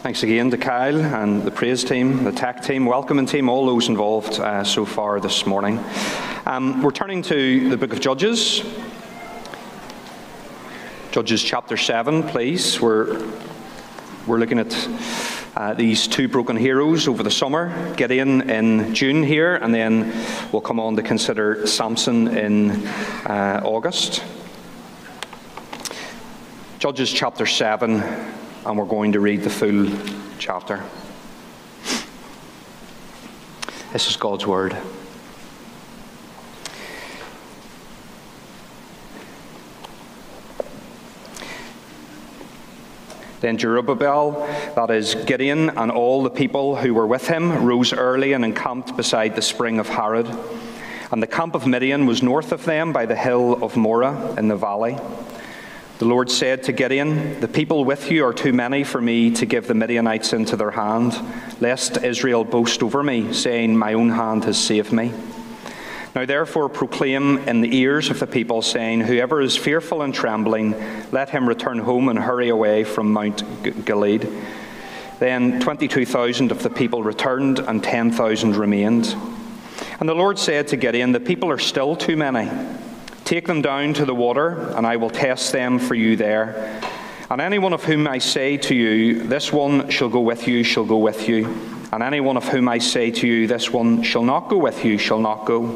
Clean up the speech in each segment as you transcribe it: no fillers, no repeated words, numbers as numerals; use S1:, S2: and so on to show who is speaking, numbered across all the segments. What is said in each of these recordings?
S1: Thanks again to Kyle and the praise team, the tech team, welcoming team, all those involved so far this morning. We're turning to the book of Judges. Judges chapter 7, please. We're looking at these two broken heroes over the summer. Gideon in June here, and then we'll come on to consider Samson in August. Judges chapter 7, and we're going to read the full chapter. This is God's word. Then Jerubbaal, that is Gideon, and all the people who were with him rose early and encamped beside the spring of Harod. And the camp of Midian was north of them by the hill of Moreh in the valley. The Lord said to Gideon, "The people with you are too many for me to give the Midianites into their hand, lest Israel boast over me, saying, 'My own hand has saved me.' Now therefore proclaim in the ears of the people, saying, 'Whoever is fearful and trembling, let him return home and hurry away from Mount Gilead.' Then 22,000 of the people returned, and 10,000 remained. And the Lord said to Gideon, 'The people are still too many. Take them down to the water, and I will test them for you there. And anyone of whom I say to you, 'This one shall go with you,' shall go with you. And anyone of whom I say to you, 'This one shall not go with you,' shall not go."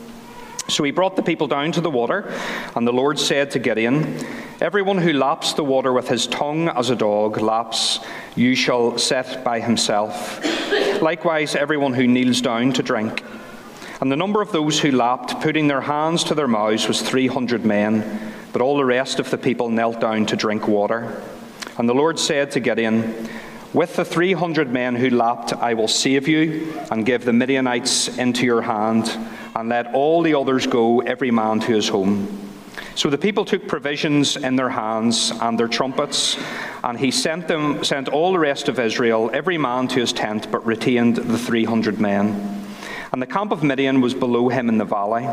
S1: So he brought the people down to the water, and the Lord said to Gideon, "Everyone who laps the water with his tongue as a dog laps, you shall set by himself. Likewise, everyone who kneels down to drink." And the number of those who lapped, putting their hands to their mouths, was 300 men, but all the rest of the people knelt down to drink water. And the Lord said to Gideon, "With the 300 men who lapped, I will save you, and give the Midianites into your hand, and let all the others go, every man to his home." So the people took provisions in their hands and their trumpets, and he sent all the rest of Israel, every man to his tent, but retained the 300 men. And the camp of Midian was below him in the valley.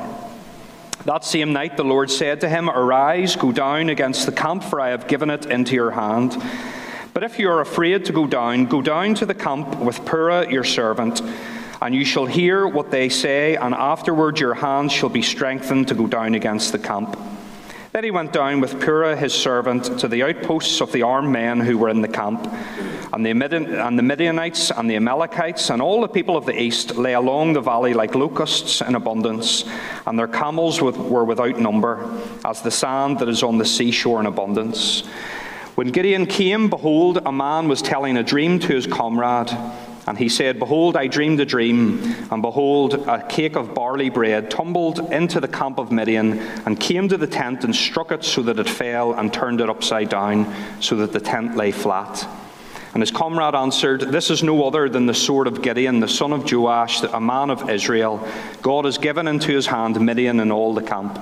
S1: That same night the Lord said to him, "Arise, go down against the camp, for I have given it into your hand. But if you are afraid to go down to the camp with Purah your servant, and you shall hear what they say, and afterward your hands shall be strengthened to go down against the camp." Then he went down with Purah his servant to the outposts of the armed men who were in the camp. And the Midianites and the Amalekites and all the people of the east lay along the valley like locusts in abundance, and their camels were without number, as the sand that is on the seashore in abundance. When Gideon came, behold, a man was telling a dream to his comrade. And he said, "Behold, I dreamed a dream, and behold, a cake of barley bread tumbled into the camp of Midian, and came to the tent and struck it so that it fell, and turned it upside down, so that the tent lay flat." And his comrade answered, "This is no other than the sword of Gideon, the son of Joash, a man of Israel. God has given into his hand Midian and all the camp."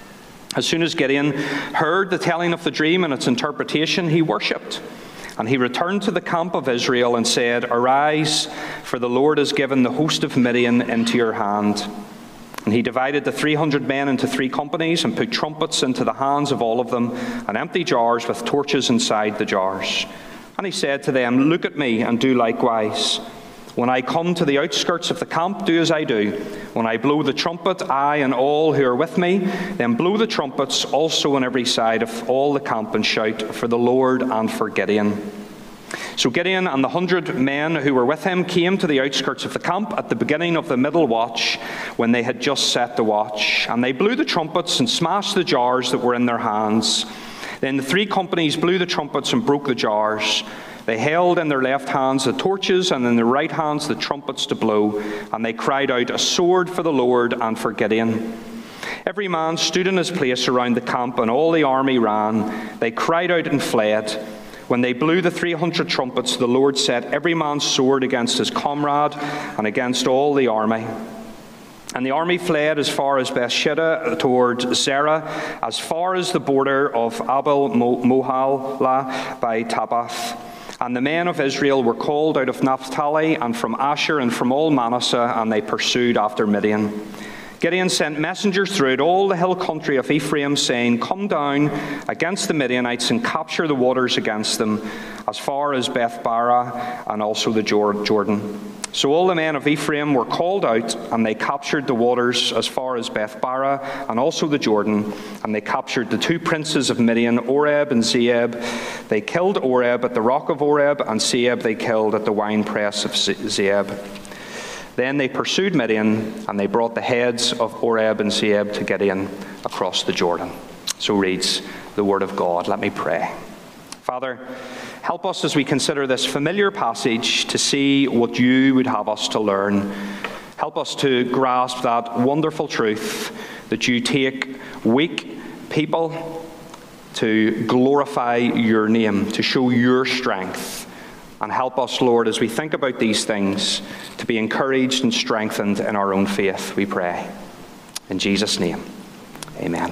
S1: As soon as Gideon heard the telling of the dream and its interpretation, he worshipped. And he returned to the camp of Israel and said, "Arise, for the Lord has given the host of Midian into your hand." And he divided the 300 men into 3 companies, and put trumpets into the hands of all of them, and empty jars with torches inside the jars. And he said to them, "Look at me, and do likewise. When I come to the outskirts of the camp, do as I do. When I blow the trumpet, I and all who are with me, then blow the trumpets also on every side of all the camp, and shout for the Lord and for Gideon." So Gideon and the 100 men who were with him came to the outskirts of the camp at the beginning of the middle watch, when they had just set the watch. And they blew the trumpets and smashed the jars that were in their hands. Then the 3 companies blew the trumpets and broke the jars. They held in their left hands the torches, and in their right hands the trumpets to blow. And they cried out, "A sword for the Lord and for Gideon." Every man stood in his place around the camp, and all the army ran. They cried out and fled. When they blew the 300 trumpets, the Lord set every man's sword against his comrade and against all the army. And the army fled as far as Beersheba toward Zerah, as far as the border of Abel Mohalah by Tabbath. And the men of Israel were called out of Naphtali and from Asher and from all Manasseh, and they pursued after Midian. Gideon sent messengers throughout all the hill country of Ephraim, saying, "Come down against the Midianites and capture the waters against them, as far as Beth-barah and also the Jordan." So all the men of Ephraim were called out, and they captured the waters as far as Beth-barah and also the Jordan, and they captured the two princes of Midian, Oreb and Zeeb. They killed Oreb at the rock of Oreb, and Zeeb they killed at the winepress of Zeeb. Then they pursued Midian, and they brought the heads of Oreb and Zeeb to Gideon across the Jordan. So reads the word of God. Let me pray. Father, help us as we consider this familiar passage to see what you would have us to learn. Help us to grasp that wonderful truth that you take weak people to glorify your name, to show your strength. And help us, Lord, as we think about these things, to be encouraged and strengthened in our own faith, we pray. In Jesus' name, amen.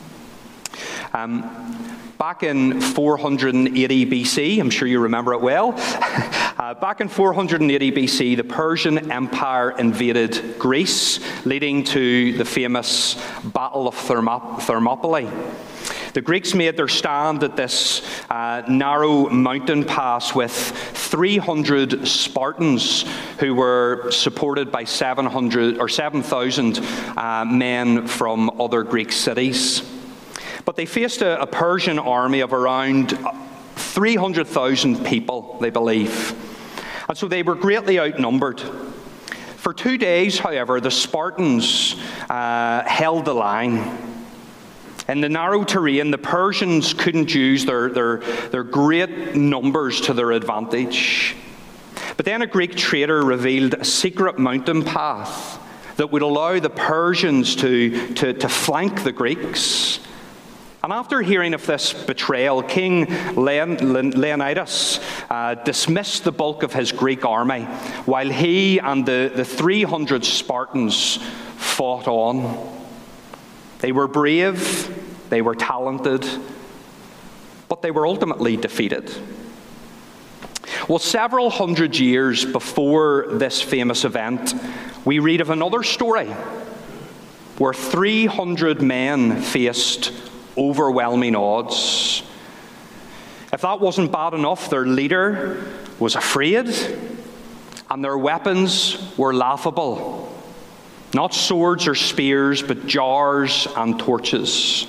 S1: Back in 480 BC, I'm sure you remember it well, back in 480 BC, the Persian Empire invaded Greece, leading to the famous Battle of Thermopylae. The Greeks made their stand at this narrow mountain pass with 300 Spartans who were supported by 7,000 men from other Greek cities. But they faced a Persian army of around 300,000 people, they believe. And so they were greatly outnumbered. For 2 days, however, the Spartans held the line. In the narrow terrain, the Persians couldn't use their great numbers to their advantage. But then a Greek trader revealed a secret mountain path that would allow the Persians to flank the Greeks. And after hearing of this betrayal, King Leonidas dismissed the bulk of his Greek army, while he and the 300 Spartans fought on. They were brave, they were talented, but they were ultimately defeated. Well, several hundred years before this famous event, we read of another story where 300 men faced overwhelming odds. If that wasn't bad enough, their leader was afraid, and their weapons were laughable. Not swords or spears, but jars and torches.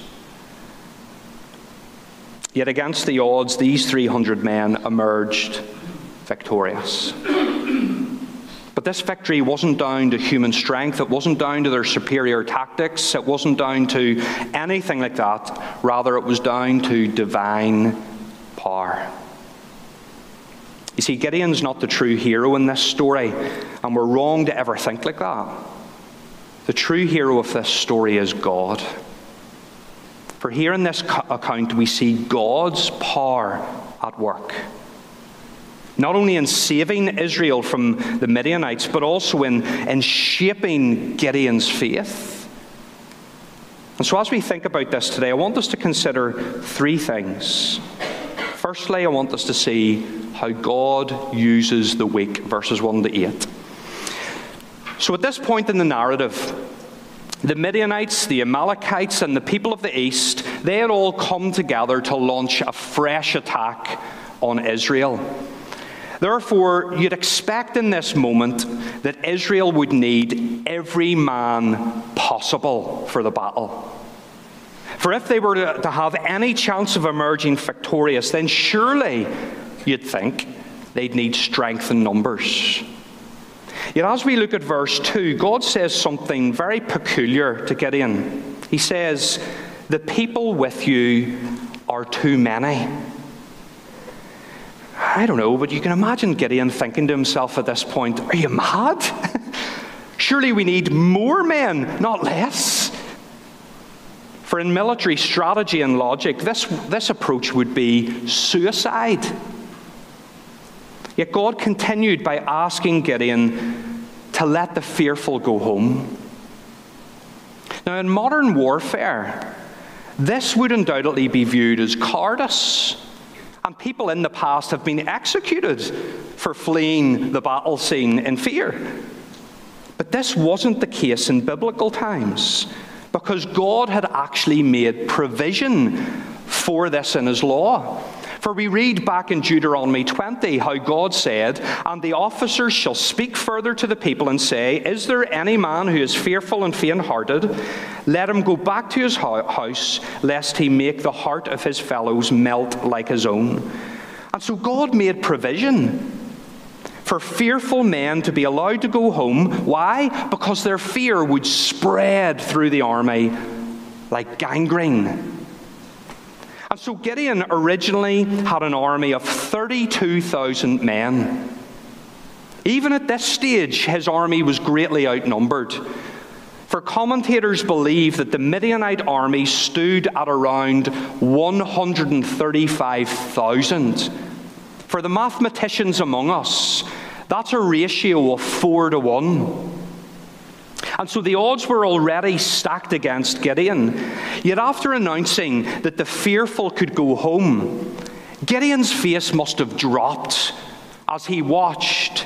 S1: Yet against the odds, these 300 men emerged victorious. But this victory wasn't down to human strength. It wasn't down to their superior tactics. It wasn't down to anything like that. Rather, it was down to divine power. You see, Gideon's not the true hero in this story, and we're wrong to ever think like that. The true hero of this story is God. For here in this account, we see God's power at work. Not only in saving Israel from the Midianites, but also in shaping Gideon's faith. And so as we think about this today, I want us to consider three things. Firstly, I want us to see how God uses the weak, verses 1 to 8. So at this point in the narrative, the Midianites, the Amalekites, and the people of the east, they had all come together to launch a fresh attack on Israel. Therefore, you'd expect in this moment that Israel would need every man possible for the battle. For if they were to have any chance of emerging victorious, then surely, you'd think, they'd need strength in numbers. Yet as we look at verse 2, God says something very peculiar to Gideon. He says, "The people with you are too many." I don't know, but you can imagine Gideon thinking to himself at this point, "Are you mad? Surely we need more men, not less." For in military strategy and logic, this approach would be suicide. Yet God continued by asking Gideon to let the fearful go home. Now, in modern warfare, this would undoubtedly be viewed as cowardice, and people in the past have been executed for fleeing the battle scene in fear. But this wasn't the case in biblical times, because God had actually made provision for this in his law. For we read back in Deuteronomy 20 how God said, "And the officers shall speak further to the people and say, Is there any man who is fearful and faint-hearted? Let him go back to his house, lest he make the heart of his fellows melt like his own." And so God made provision for fearful men to be allowed to go home. Why? Because their fear would spread through the army like gangrene. And so Gideon originally had an army of 32,000 men. Even at this stage, his army was greatly outnumbered. For commentators believe that the Midianite army stood at around 135,000. For the mathematicians among us, that's a ratio of 4-to-1. And so the odds were already stacked against Gideon. Yet after announcing that the fearful could go home, Gideon's face must have dropped as he watched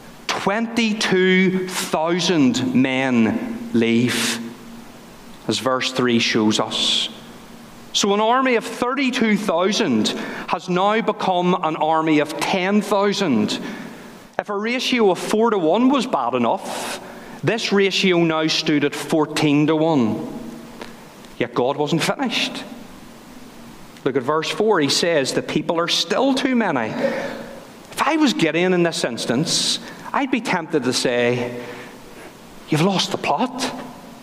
S1: 22,000 men leave, as verse 3 shows us. So an army of 32,000 has now become an army of 10,000. If a ratio of 4-to-1 was bad enough, this ratio now stood at 14-to-1. Yet God wasn't finished. Look at verse 4. He says, "The people are still too many." If I was Gideon in this instance, I'd be tempted to say, "You've lost the plot.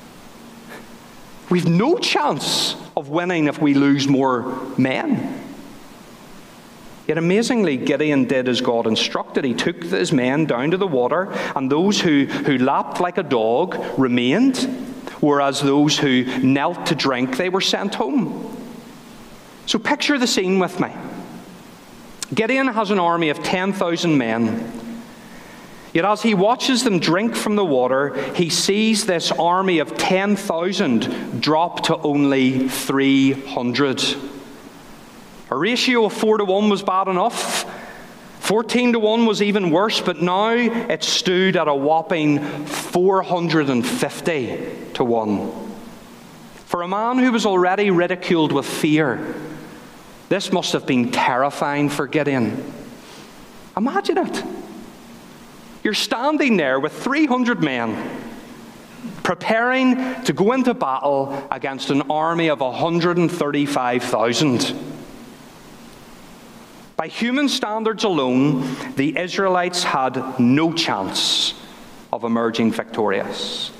S1: We've no chance of winning if we lose more men." Yet amazingly, Gideon did as God instructed. He took his men down to the water, and those who lapped like a dog remained, whereas those who knelt to drink, they were sent home. So picture the scene with me. Gideon has an army of 10,000 men. Yet as he watches them drink from the water, he sees this army of 10,000 drop to only 300. A ratio of 4-to-1 was bad enough. 14-to-1 was even worse, but now it stood at a whopping 450-to-1. For a man who was already ridiculed with fear, this must have been terrifying for Gideon. Imagine it. You're standing there with 300 men, preparing to go into battle against an army of 135,000. By human standards alone, the Israelites had no chance of emerging victorious.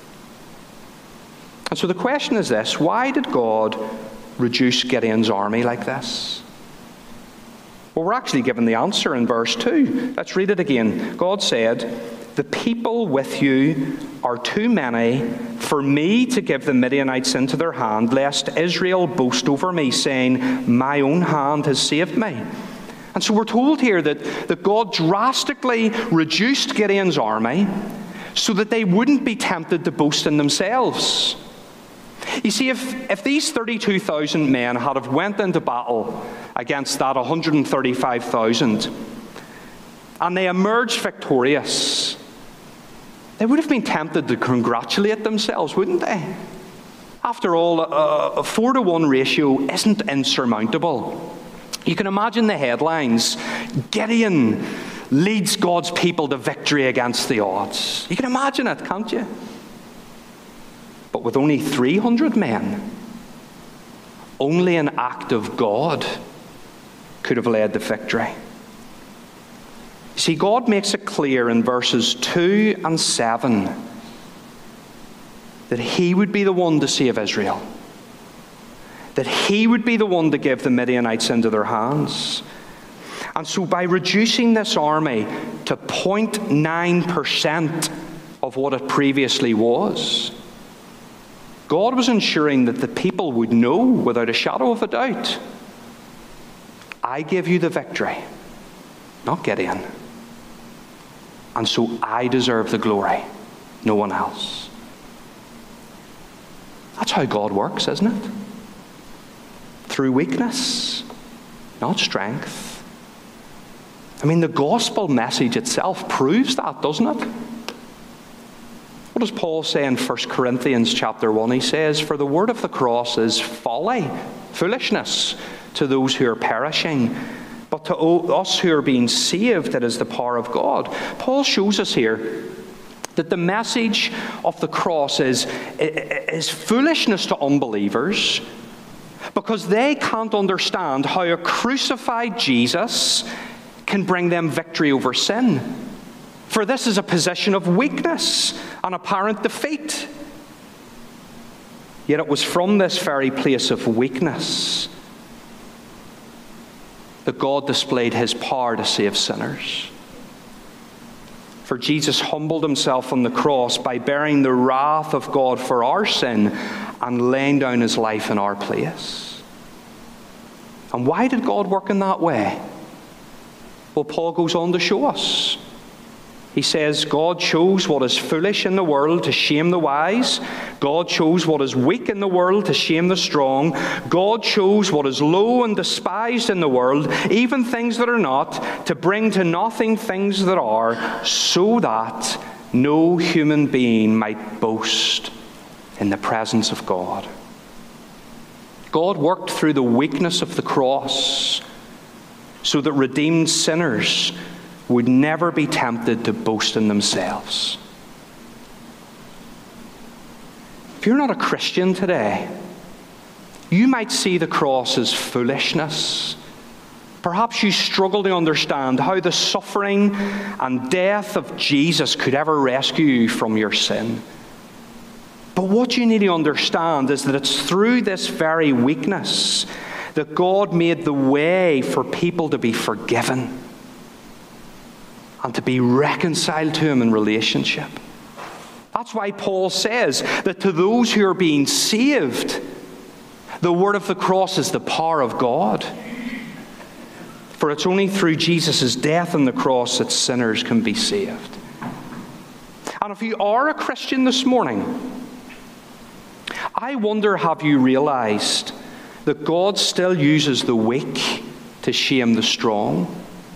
S1: And so the question is this: why did God reduce Gideon's army like this? Well, we're actually given the answer in verse 2. Let's read it again. God said, "The people with you are too many for me to give the Midianites into their hand, lest Israel boast over me, saying, 'My own hand has saved me.'" And so we're told here that God drastically reduced Gideon's army so that they wouldn't be tempted to boast in themselves. You see, if these 32,000 men had have went into battle against that 135,000 and they emerged victorious, they would have been tempted to congratulate themselves, wouldn't they? After all, a 4-to-1 ratio isn't insurmountable. You can imagine the headlines: "Gideon leads God's people to victory against the odds." You can imagine it, can't you? But with only 300 men, only an act of God could have led to victory. See, God makes it clear in verses 2 and 7 that He would be the one to save Israel, that He would be the one to give the Midianites into their hands. And so by reducing this army to 0.9% of what it previously was, God was ensuring that the people would know without a shadow of a doubt, I give you the victory, not Gideon. And so I deserve the glory, no one else. That's how God works, isn't it? Through weakness, not strength. I mean, the gospel message itself proves that, doesn't it? What does Paul say in 1 Corinthians chapter 1? He says, "For the word of the cross is folly, foolishness to those who are perishing, but to us who are being saved, it is the power of God." Paul shows us here that the message of the cross is foolishness to unbelievers, because they can't understand how a crucified Jesus can bring them victory over sin. For this is a position of weakness and apparent defeat. Yet it was from this very place of weakness that God displayed his power to save sinners. For Jesus humbled himself on the cross by bearing the wrath of God for our sin and laying down his life in our place. And why did God work in that way? Well, Paul goes on to show us. He says, God chose what is foolish in the world to shame the wise. God chose what is weak in the world to shame the strong. God chose what is low and despised in the world, even things that are not, to bring to nothing things that are, so that no human being might boast in the presence of God. God worked through the weakness of the cross so that redeemed sinners would never be tempted to boast in themselves. If you're not a Christian today, you might see the cross as foolishness. Perhaps you struggle to understand how the suffering and death of Jesus could ever rescue you from your sin. But what you need to understand is that it's through this very weakness that God made the way for people to be forgiven and to be reconciled to him in relationship. That's why Paul says that to those who are being saved, the word of the cross is the power of God. For it's only through Jesus' death on the cross that sinners can be saved. And if you are a Christian this morning, I wonder, have you realized that God still uses the weak to shame the strong?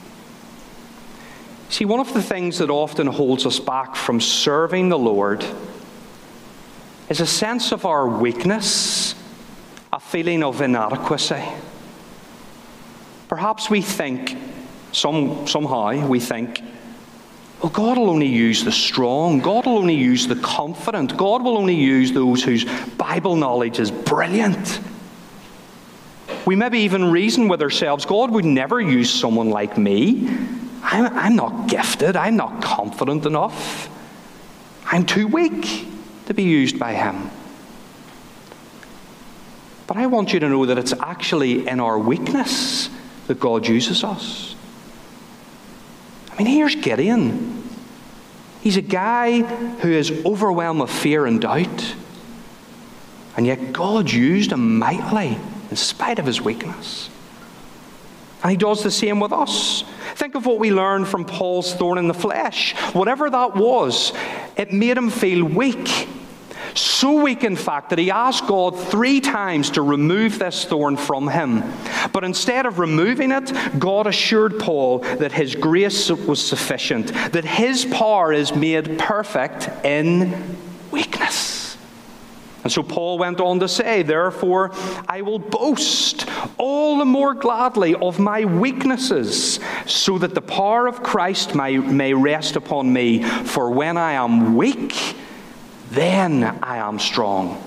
S1: See, one of the things that often holds us back from serving the Lord is a sense of our weakness, a feeling of inadequacy. Perhaps we think, somehow we think, well, God will only use the strong. God will only use the confident. God will only use those whose Bible knowledge is brilliant. We maybe even reason with ourselves, God would never use someone like me. I'm not gifted. I'm not confident enough. I'm too weak to be used by him. But I want you to know that it's actually in our weakness that God uses us. I mean, here's Gideon. He's a guy who is overwhelmed with fear and doubt. And yet God used him mightily in spite of his weakness. And he does the same with us. Think of what we learned from Paul's thorn in the flesh. Whatever that was, it made him feel weak. So weak, in fact, that he asked God 3 times to remove this thorn from him. But instead of removing it, God assured Paul that his grace was sufficient, that his power is made perfect in weakness. And so Paul went on to say, therefore, I will boast all the more gladly of my weaknesses, so that the power of Christ may rest upon me. For when I am weak, then I am strong.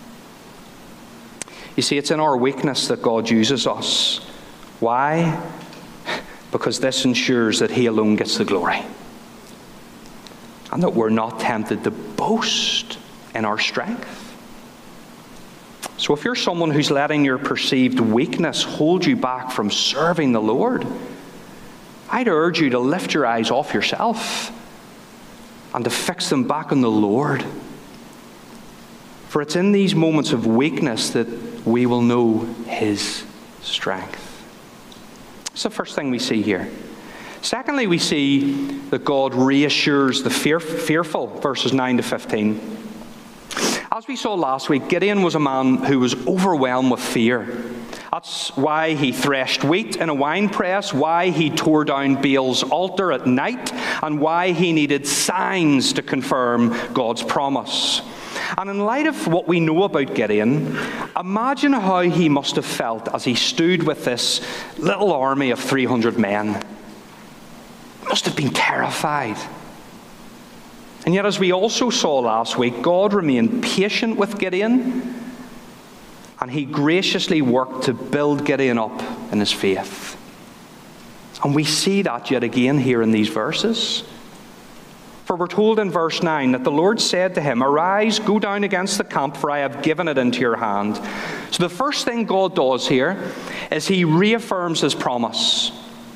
S1: You see, it's in our weakness that God uses us. Why? Because this ensures that he alone gets the glory. And that we're not tempted to boast in our strength. So if you're someone who's letting your perceived weakness hold you back from serving the Lord, I'd urge you to lift your eyes off yourself and to fix them back on the Lord. For it's in these moments of weakness that we will know his strength. That's the first thing we see here. Secondly, we see that God reassures the fearful, verses 9 to 15. As we saw last week, Gideon was a man who was overwhelmed with fear. That's why he threshed wheat in a winepress, why he tore down Baal's altar at night, and why he needed signs to confirm God's promise. And in light of what we know about Gideon, imagine how he must have felt as he stood with this little army of 300 men. He must have been terrified. And yet, as we also saw last week, God remained patient with Gideon, and he graciously worked to build Gideon up in his faith. And we see that yet again here in these verses. For we're told in verse 9 that the Lord said to him, "Arise, go down against the camp, for I have given it into your hand." So the first thing God does here is he reaffirms his promise.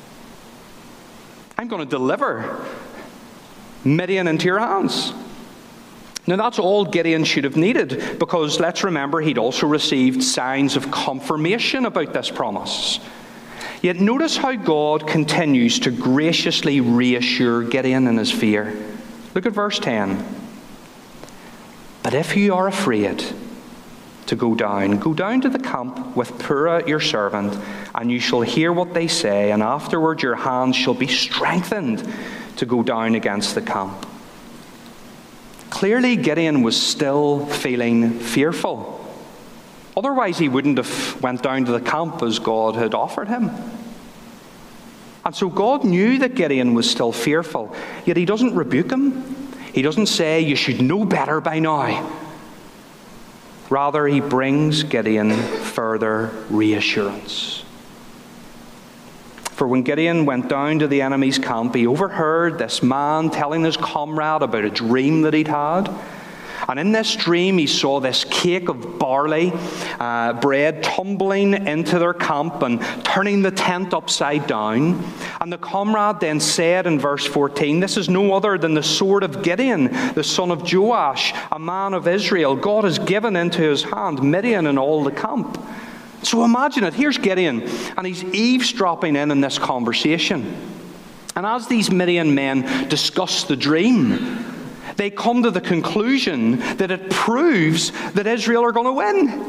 S1: I'm going to deliver Midian into your hands. Now that's all Gideon should have needed, because let's remember he'd also received signs of confirmation about this promise. Yet notice how God continues to graciously reassure Gideon in his fear. Look at verse 10. "But if you are afraid to go down to the camp with Purah your servant, and you shall hear what they say, and afterward your hands shall be strengthened to go down against the camp." Clearly, Gideon was still feeling fearful. Otherwise, he wouldn't have went down to the camp as God had offered him. And so God knew that Gideon was still fearful, yet he doesn't rebuke him. He doesn't say, "You should know better by now." Rather, he brings Gideon further reassurance. For when Gideon went down to the enemy's camp, he overheard this man telling his comrade about a dream that he'd had. And in this dream, he saw this cake of barley bread tumbling into their camp and turning the tent upside down. And the comrade then said in verse 14, "This is no other than the sword of Gideon, the son of Joash, a man of Israel. God has given into his hand Midian and all the camp." So imagine it. Here's Gideon, and he's eavesdropping in this conversation. And as these Midian men discuss the dream, they come to the conclusion that it proves that Israel are going to win.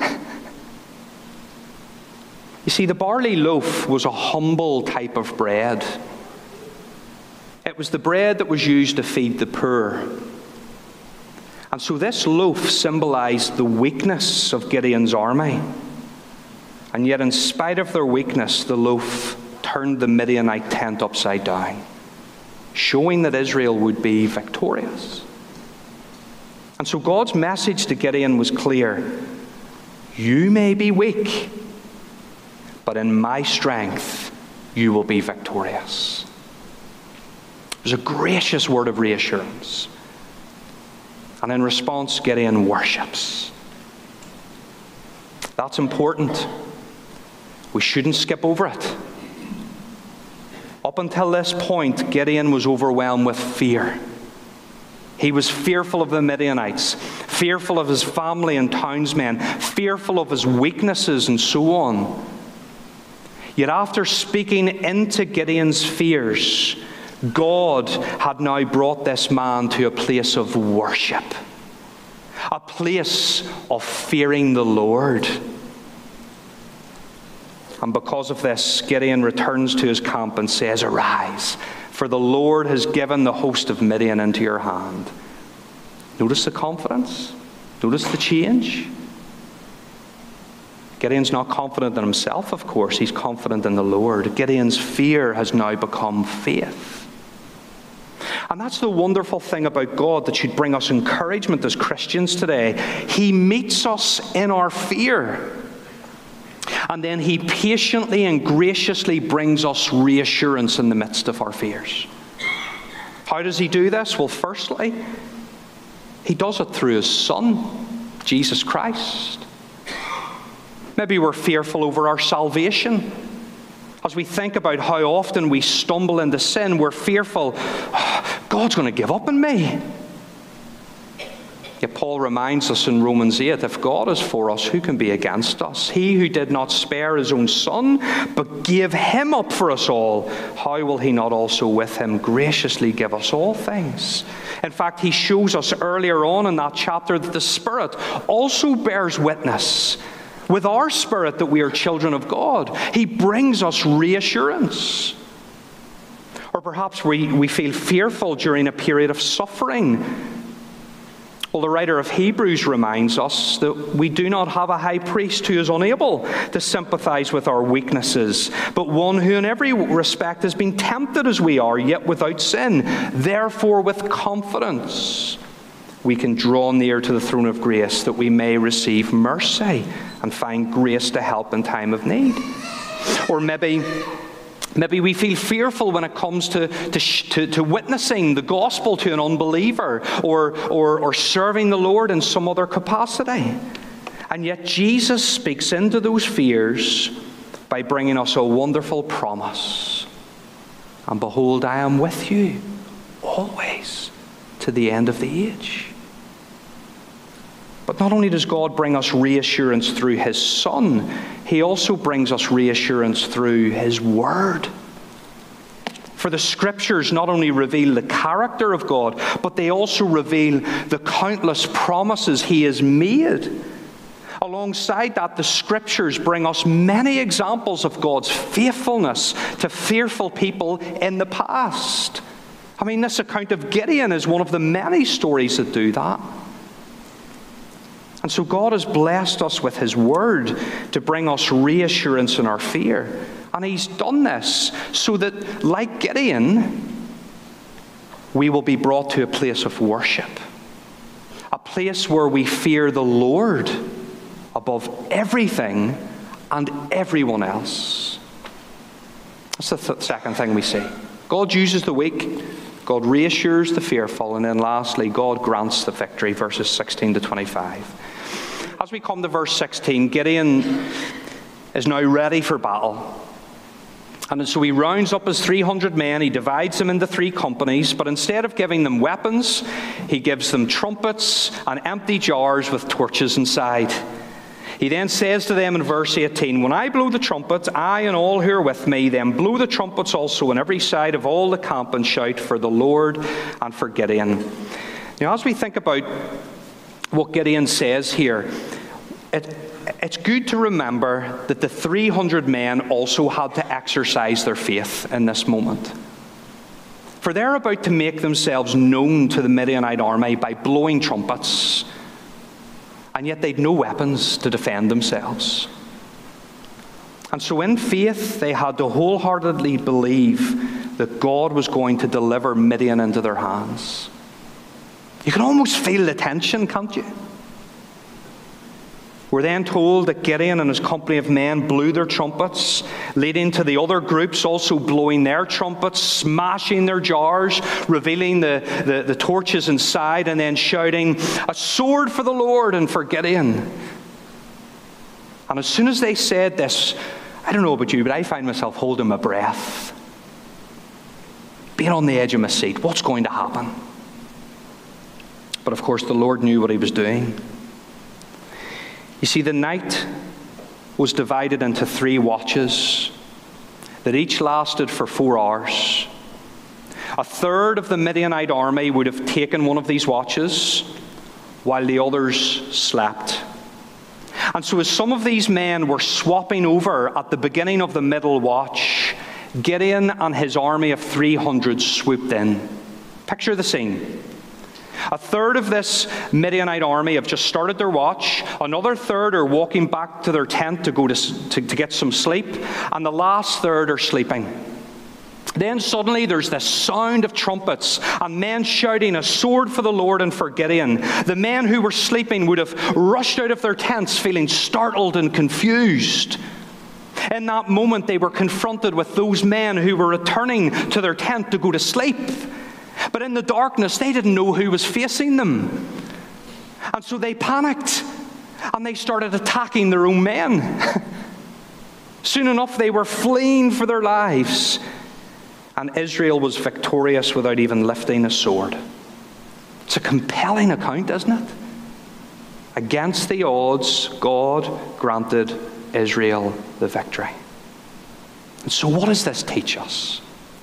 S1: You see, the barley loaf was a humble type of bread. It was the bread that was used to feed the poor. And so this loaf symbolized the weakness of Gideon's army. And yet, in spite of their weakness, the loaf turned the Midianite tent upside down, showing that Israel would be victorious. And so God's message to Gideon was clear. You may be weak, but in my strength, you will be victorious. It was a gracious word of reassurance. And in response, Gideon worships. That's important. We shouldn't skip over it. Up until this point, Gideon was overwhelmed with fear. He was fearful of the Midianites, fearful of his family and townsmen, fearful of his weaknesses and so on. Yet after speaking into Gideon's fears, God had now brought this man to a place of worship, a place of fearing the Lord. And because of this, Gideon returns to his camp and says, "Arise, for the Lord has given the host of Midian into your hand." Notice the confidence. Notice the change. Gideon's not confident in himself, of course. He's confident in the Lord. Gideon's fear has now become faith. And that's the wonderful thing about God that should bring us encouragement as Christians today. He meets us in our fear. And then he patiently and graciously brings us reassurance in the midst of our fears. How does he do this? Well, firstly, he does it through his Son, Jesus Christ. Maybe we're fearful over our salvation. As we think about how often we stumble into sin, we're fearful, God's going to give up on me. Yet Paul reminds us in Romans 8, if God is for us, who can be against us? He who did not spare his own Son, but gave him up for us all, how will he not also with him graciously give us all things? In fact, he shows us earlier on in that chapter that the Spirit also bears witness With our spirit that we are children of God, He brings us reassurance. Or perhaps we feel fearful during a period of suffering. Well, the writer of Hebrews reminds us that we do not have a high priest who is unable to sympathize with our weaknesses, but one who in every respect has been tempted as we are, yet without sin. Therefore, with confidence, we can draw near to the throne of grace that we may receive mercy and find grace to help in time of need. Or maybe we feel fearful when it comes to witnessing the gospel to an unbeliever or serving the Lord in some other capacity. And yet Jesus speaks into those fears by bringing us a wonderful promise. And behold, I am with you always to the end of the age. But not only does God bring us reassurance through His Son, He also brings us reassurance through His Word. For the Scriptures not only reveal the character of God, but they also reveal the countless promises He has made. Alongside that, the Scriptures bring us many examples of God's faithfulness to fearful people in the past. I mean, this account of Gideon is one of the many stories that do that. And so God has blessed us with His Word to bring us reassurance in our fear. And He's done this so that, like Gideon, we will be brought to a place of worship. A place where we fear the Lord above everything and everyone else. That's the second thing we see. God uses the weak. God reassures the fearful. And then lastly, God grants the victory, verses 16 to 25. As we come to verse 16, Gideon is now ready for battle. And so he rounds up his 300 men, he divides them into 3 companies, but instead of giving them weapons, he gives them trumpets and empty jars with torches inside. He then says to them in verse 18, when I blow the trumpet, I and all who are with me, then blow the trumpets also on every side of all the camp and shout for the Lord and for Gideon. Now, as we think about what Gideon says here, it's good to remember that the 300 men also had to exercise their faith in this moment. For they're about to make themselves known to the Midianite army by blowing trumpets, and yet they'd no weapons to defend themselves. And so in faith, they had to wholeheartedly believe that God was going to deliver Midian into their hands. You can almost feel the tension, can't you? We're then told that Gideon and his company of men blew their trumpets, leading to the other groups also blowing their trumpets, smashing their jars, revealing the torches inside, and then shouting, a sword for the Lord and for Gideon. And as soon as they said this, I don't know about you, but I find myself holding my breath, being on the edge of my seat. What's going to happen? But of course, the Lord knew what He was doing. You see, the night was divided into 3 watches that each lasted for 4 hours. A third of the Midianite army would have taken one of these watches, while the others slept. And so as some of these men were swapping over at the beginning of the middle watch, Gideon and his army of 300 swooped in. Picture the scene. A third of this Midianite army have just started their watch. Another third are walking back to their tent to go to get some sleep. And the last third are sleeping. Then suddenly there's this sound of trumpets and men shouting, a sword for the Lord and for Gideon. The men who were sleeping would have rushed out of their tents feeling startled and confused. In that moment they were confronted with those men who were returning to their tent to go to sleep. But in the darkness, they didn't know who was facing them. And so they panicked, and they started attacking their own men. Soon enough, they were fleeing for their lives, and Israel was victorious without even lifting a sword. It's a compelling account, isn't it? Against the odds, God granted Israel the victory. And so what does this teach us?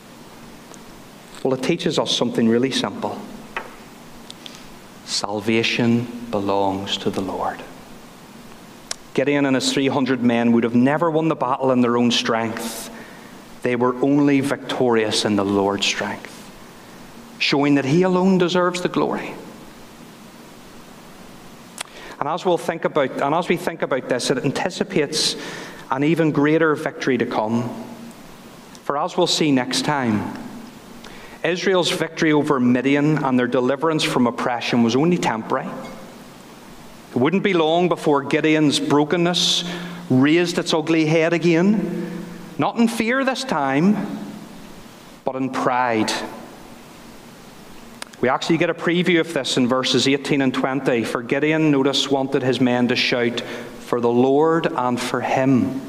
S1: Well, it teaches us something really simple. Salvation belongs to the Lord. Gideon and his 300 men would have never won the battle in their own strength. They were only victorious in the Lord's strength, showing that he alone deserves the glory. And as we think about this, it anticipates an even greater victory to come. For as we'll see next time, Israel's victory over Midian and their deliverance from oppression was only temporary. It wouldn't be long before Gideon's brokenness raised its ugly head again, not in fear this time, but in pride. We actually get a preview of this in verses 18 and 20. For Gideon, notice, wanted his men to shout for the Lord and for him.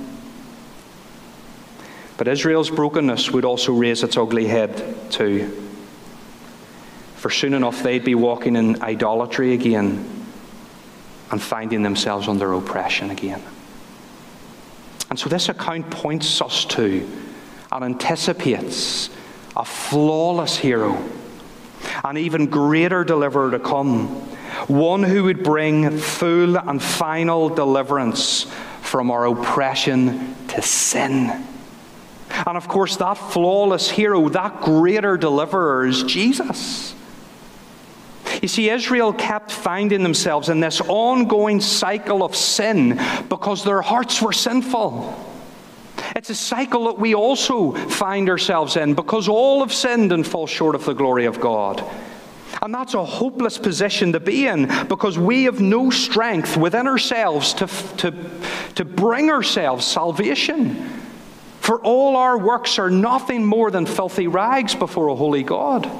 S1: But Israel's brokenness would also raise its ugly head too. For soon enough they'd be walking in idolatry again and finding themselves under oppression again. And so this account points us to and anticipates a flawless hero, an even greater deliverer to come, one who would bring full and final deliverance from our oppression to sin. And of course, that flawless hero, that greater deliverer is Jesus. You see, Israel kept finding themselves in this ongoing cycle of sin because their hearts were sinful. It's a cycle that we also find ourselves in because all have sinned and fall short of the glory of God. And that's a hopeless position to be in because we have no strength within ourselves to bring ourselves salvation. For all our works are nothing more than filthy rags before a holy God.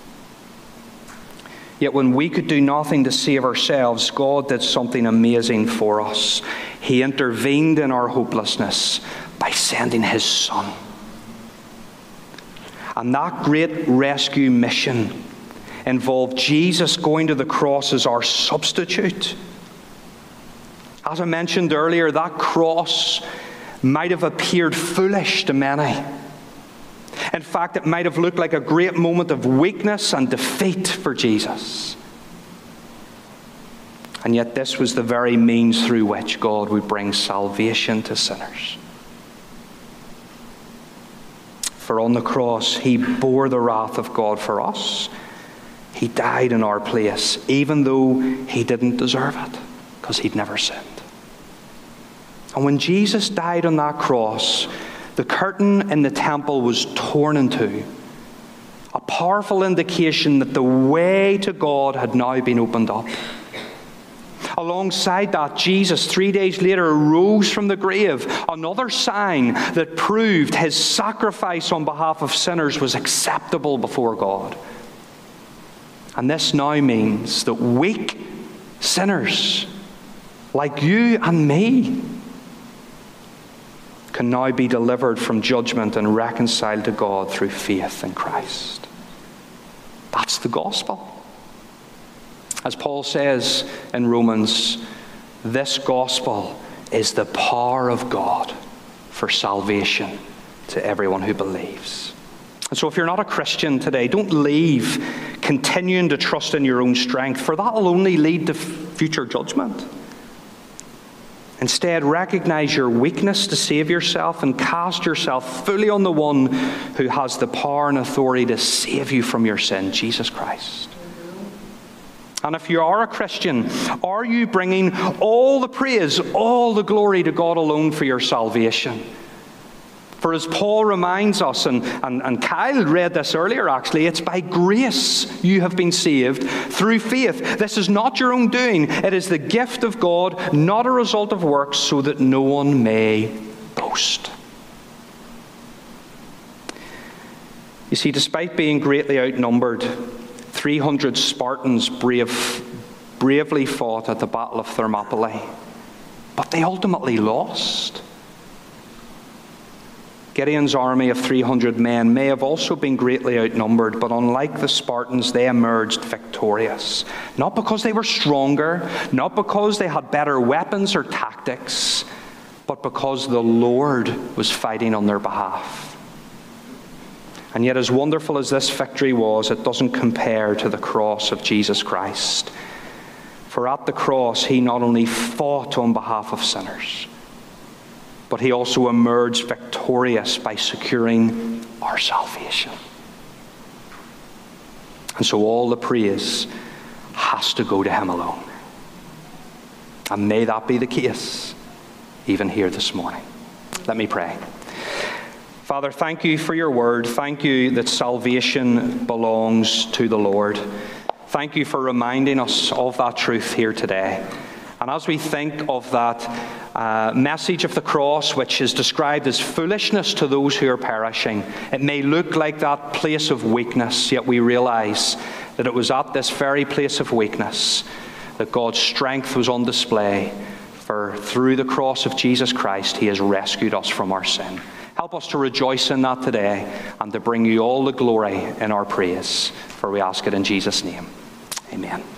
S1: Yet when we could do nothing to save ourselves, God did something amazing for us. He intervened in our hopelessness by sending his Son. And that great rescue mission involved Jesus going to the cross as our substitute. As I mentioned earlier, that cross might have appeared foolish to many. In fact, it might have looked like a great moment of weakness and defeat for Jesus. And yet this was the very means through which God would bring salvation to sinners. For on the cross, he bore the wrath of God for us. He died in our place, even though he didn't deserve it, because he'd never sinned. And when Jesus died on that cross, the curtain in the temple was torn in two, a powerful indication that the way to God had now been opened up. Alongside that, Jesus 3 days later rose from the grave, another sign that proved his sacrifice on behalf of sinners was acceptable before God. And this now means that weak sinners like you and me can now be delivered from judgment and reconciled to God through faith in Christ. That's the gospel. As Paul says in Romans, this gospel is the power of God for salvation to everyone who believes. And so if you're not a Christian today, don't leave continuing to trust in your own strength, for that will only lead to future judgment. Instead, recognize your weakness to save yourself and cast yourself fully on the one who has the power and authority to save you from your sin, Jesus Christ. And if you are a Christian, are you bringing all the praise, all the glory to God alone for your salvation? For as Paul reminds us, and Kyle read this earlier actually, it's by grace you have been saved through faith. This is not your own doing. It is the gift of God, not a result of works, so that no one may boast. You see, despite being greatly outnumbered, 300 Spartans bravely fought at the Battle of Thermopylae, but they ultimately lost. Gideon's army of 300 men may have also been greatly outnumbered, but unlike the Spartans, they emerged victorious. Not because they were stronger, not because they had better weapons or tactics, but because the Lord was fighting on their behalf. And yet, as wonderful as this victory was, it doesn't compare to the cross of Jesus Christ. For at the cross, he not only fought on behalf of sinners, but he also emerged victorious by securing our salvation. And so all the praise has to go to him alone. And may that be the case even here this morning. Let me pray. Father, thank you for your word. Thank you that salvation belongs to the Lord. Thank you for reminding us of that truth here today. And as we think of that message of the cross, which is described as foolishness to those who are perishing, it may look like that place of weakness, yet we realize that it was at this very place of weakness that God's strength was on display. For through the cross of Jesus Christ, he has rescued us from our sin. Help us to rejoice in that today and to bring you all the glory in our praise. For we ask it in Jesus' name. Amen.